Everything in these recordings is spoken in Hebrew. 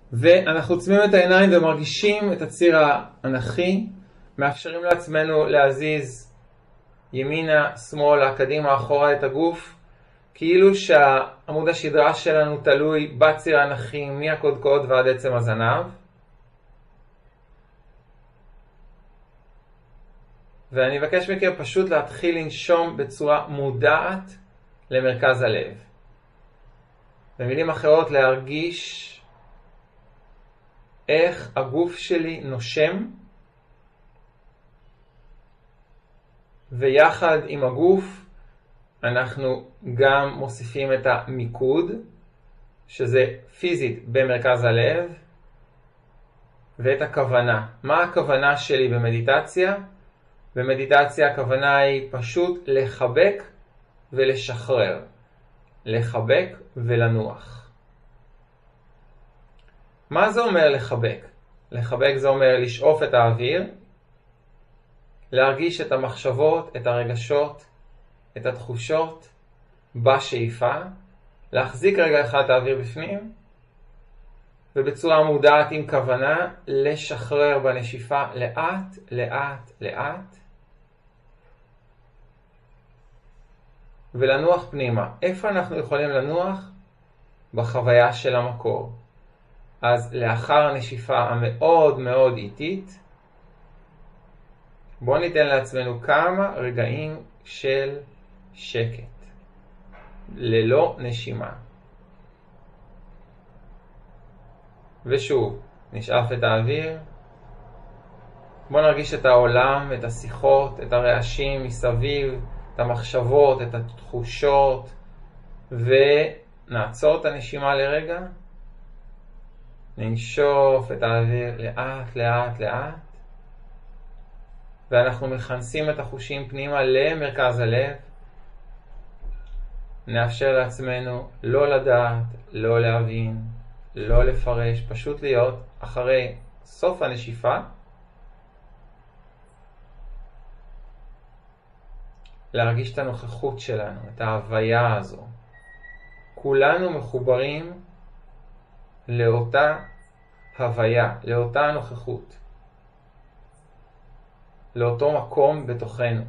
ואנחנו עוצמים את העיניים ומרגישים את הציר האנכי, מאפשרים לעצמנו להזיז ימינה, שמאלה, קדימה, אחורה את הגוף, כאילו שהעמוד השדרה שלנו תלוי בציר האנכי מהקודקוד ועד עצם הזנב. ואני מבקש מכם פשוט להתחיל לנשום בצורה מודעת למרכז הלב. במילים אחרות, להרגיש איך הגוף שלי נושם, ויחד עם הגוף אנחנו גם מוסיפים את המיקוד, שזה פיזית במרכז הלב, ואת הכוונה. מה הכוונה שלי במדיטציה? במדיטציה הכוונה היא פשוט לחבק ולשחרר. לחבק ולנוח. מה זה אומר לחבק? לחבק זה אומר לשאוף את האוויר, להרגיש את המחשבות, את הרגשות, את התחושות בשאיפה, להחזיק רגע אחד את האוויר בפנים, ובצורה מודעת עם כוונה לשחרר בנשיפה לאט, לאט, לאט, ולנוח פנימה. איפה אנחנו יכולים לנוח? בחוויה של המקור. אז לאחר הנשיפה המאוד מאוד איטית, בואו ניתן לעצמנו כמה רגעים של שקט, ללא נשימה. ושוב, נשאף את האוויר. בואו נרגיש את העולם, את השיחות, את הרעשים מסביב, את המחשבות, את התחושות, ונעצור את הנשימה לרגע. ננשוף את האוויר לאט לאט לאט, ואנחנו מכנסים את החושים פנימה למרכז הלב. נאפשר לעצמנו לא לדעת, לא להבין, לא לפרש, פשוט להיות אחרי סוף הנשיפה. להרגיש את הנוכחות שלנו, את ההוויה הזו. כולנו מחוברים לאותה הוויה, לאותה נוכחות, לאותו מקום בתוכנו.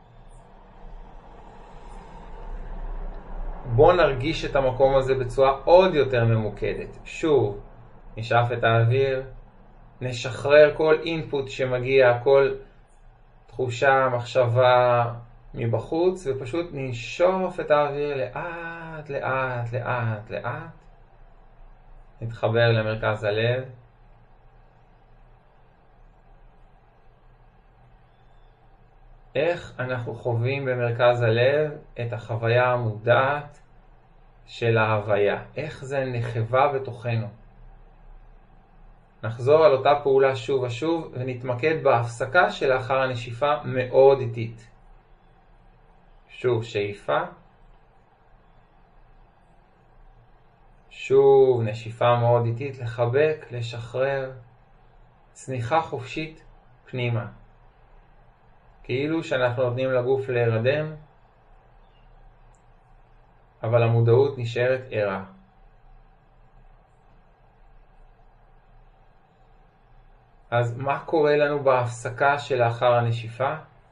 בואו נרגיש את המקום הזה בצורה עוד יותר ממוקדת. שוב, נשאף את האוויר, נשחרר כל אינפוט שמגיע, כל תחושה, מחשבה מבחוץ, ופשוט נשאוף את האוויר לאט, לאט, לאט, לאט. נתחבר למרכז הלב. איך אנחנו חווים במרכז הלב את החוויה המודעת של ההוויה? איך זה נחווה בתוכנו? נחזור על אותה פעולה שוב ושוב ונתמקד בהפסקה שלאחר הנשיפה מאוד איטית. שוב שאיפה. שוב נשיפה מאוד איטית, לחבק, לשחרר, צניחה חופשית פנימה. כאילו שאנחנו נותנים לגוף להירדם, אבל המודעות נשארת ערה. אז מה קורה לנו בהפסקה שלאחר הנשיפה?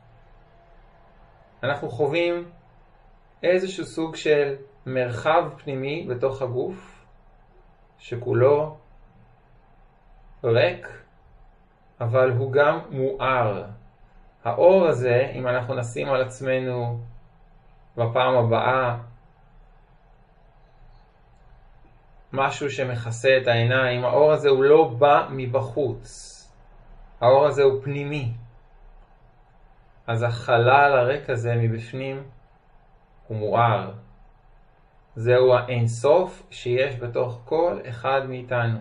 אנחנו חווים איזשהו סוג של מרחב פנימי בתוך הגוף, שכולו ריק, אבל הוא גם מואר. האור הזה, אם אנחנו נשים על עצמנו בפעם הבאה משהו שמכסה את העיניים, האור הזה הוא לא בא מבחוץ. האור הזה הוא פנימי. אז החלל הריק הזה מבפנים הוא מואר. זהו האינסוף שיש בתוך כל אחד מאיתנו.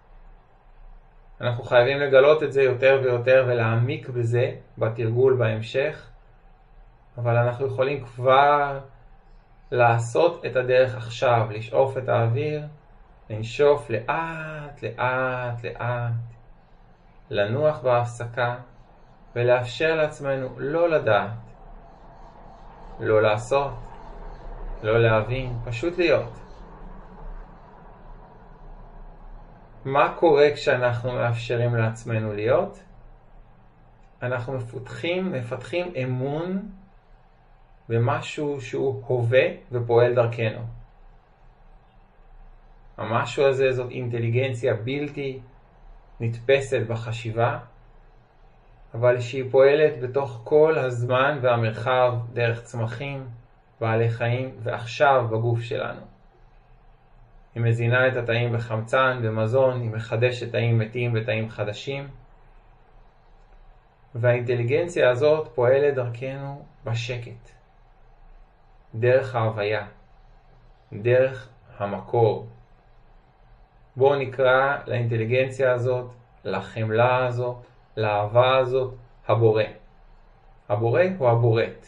אנחנו חייבים לגלות את זה יותר ויותר ולהעמיק בזה בתרגול בהמשך, אבל אנחנו יכולים כבר לעשות את הדרך עכשיו, לשאוף את האוויר, לנשוף לאט לאט לאט, לנוח בהפסקה ולאפשר לעצמנו לא לדעת, לא לעשות, לא להבין, פשוט להיות. מה קורה כשאנחנו מאפשרים לעצמנו להיות? אנחנו מפתחים אמון במשהו שהוא הווה ופועל דרכנו. המשהו הזה זאת אינטליגנציה בלתי נתפסת בחשיבה, אבל שהיא פועלת בתוך כל הזמן והמרחב דרך צמחים, בעלי חיים ועכשיו בגוף שלנו. היא מזינה את התאים בחמצן, במזון, היא מחדשת תאים מתים בתאים חדשים. והאינטליגנציה הזאת פועלת דרכנו בשקט, דרך ההוויה, דרך המקור. בואו נקרא לאינטליגנציה הזאת, לחמלה הזאת, לאהבה הזאת, הבורא. הבורא הוא הבוראת.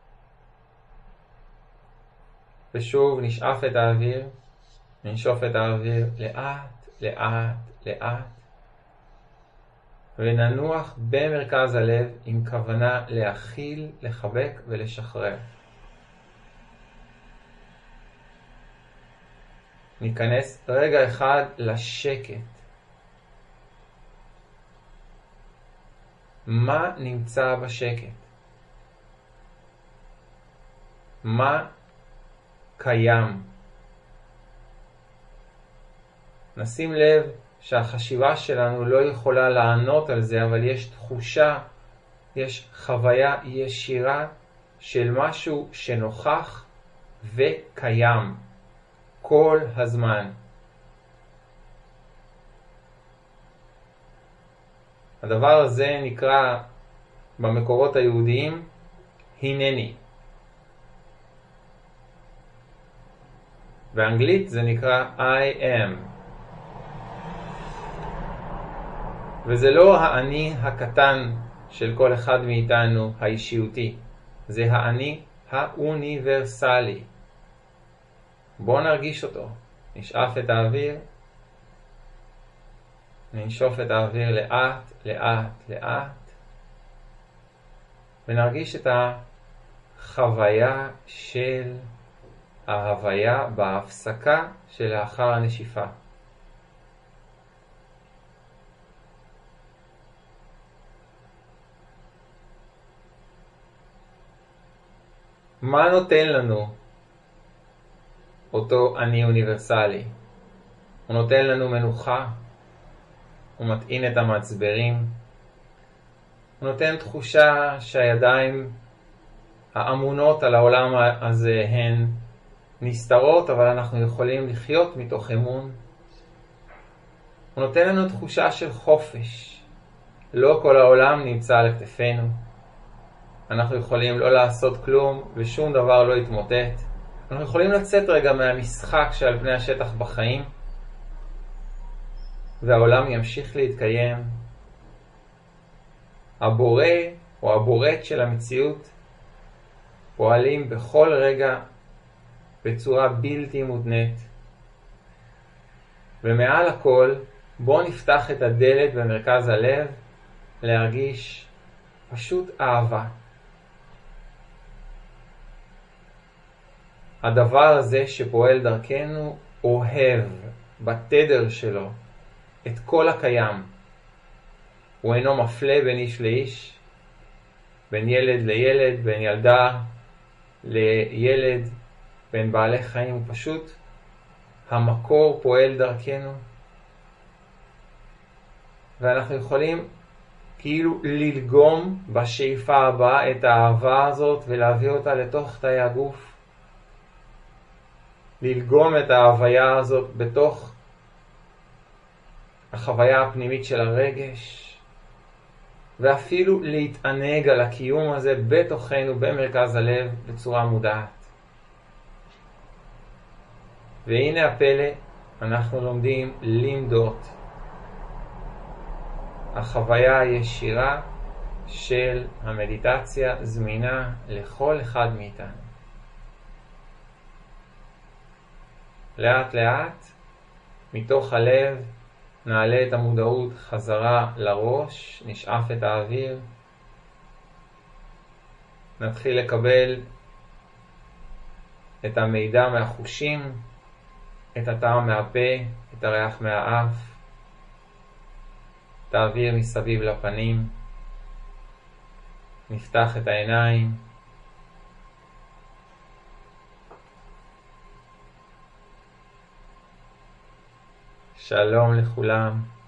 ושוב נשאף את האוויר, ננשוף את האוויר לאט, לאט, לאט. וננוח במרכז הלב עם כוונה להכיל, לחבק ולשחרר. ניכנס רגע אחד לשקט. מה נמצא בשקט? מה קיים? נשים לב שהחשיבה שלנו לא יכולה לענות על זה, אבל יש תחושה, יש חוויה ישירה של משהו שנוכח וקיים כל הזמן. הדבר הזה נקרא במקורות היהודיים הנני. באנגלית זה נקרא I am. וזה לא האני הקטן של כל אחד מאיתנו האישיותי. זה האני האוניברסלי. בואו נרגיש אותו. נשאף את האוויר. ננשוף את האוויר לאט, לאט, לאט. ונרגיש את החוויה של ההוויה בהפסקה שלאחר הנשיפה. מה נותן לנו אותו אני אוניברסלי? הוא נותן לנו מנוחה, הוא מטעין את המצברים, הוא נותן תחושה שהידיים האמונות על העולם הזה הן נסתרות, אבל אנחנו יכולים לחיות מתוך אמון. הוא נותן לנו תחושה של חופש. לא כל העולם נמצא על כתפינו. אנחנו יכולים לא לעשות כלום ושום דבר לא יתמוטט. אנחנו יכולים לצאת רגע מהמשחק שעל פני השטח בחיים, והעולם ימשיך להתקיים. הבורא או הבוראת של המציאות פועלים בכל רגע בצורה בלתי מותנית. ומעל הכל, בואו נפתח את הדלת במרכז הלב להרגיש פשוט אהבה. הדבר הזה שפועל דרכנו אוהב בתדר שלו את כל הקיים. הוא אינו מפלה בין איש לאיש, בין ילד לילד, בין ילדה לילד, בין בעלי חיים. הוא פשוט המקור פועל דרכנו. ואנחנו יכולים כאילו ללגום בשאיפה הבאה את האהבה הזאת ולהביא אותה לתוך תאי הגוף. ללגום את ההוויה הזאת בתוך החוויה הפנימית של הרגש, ואפילו להתענג על הקיום הזה בתוכנו במרכז הלב בצורה מודעת. והנה הפלא, אנחנו לומדים למדות החוויה הישירה של המדיטציה זמינה לכל אחד מאיתנו. לאט לאט מתוך הלב נעלה את המודעות חזרה לראש, נשאף את האוויר, נתחיל לקבל את המידע מהחושים, את הטעם מהפה, את הריח מהאף, את האוויר מסביב לפנים. נפתח את העיניים. שלום לכולם.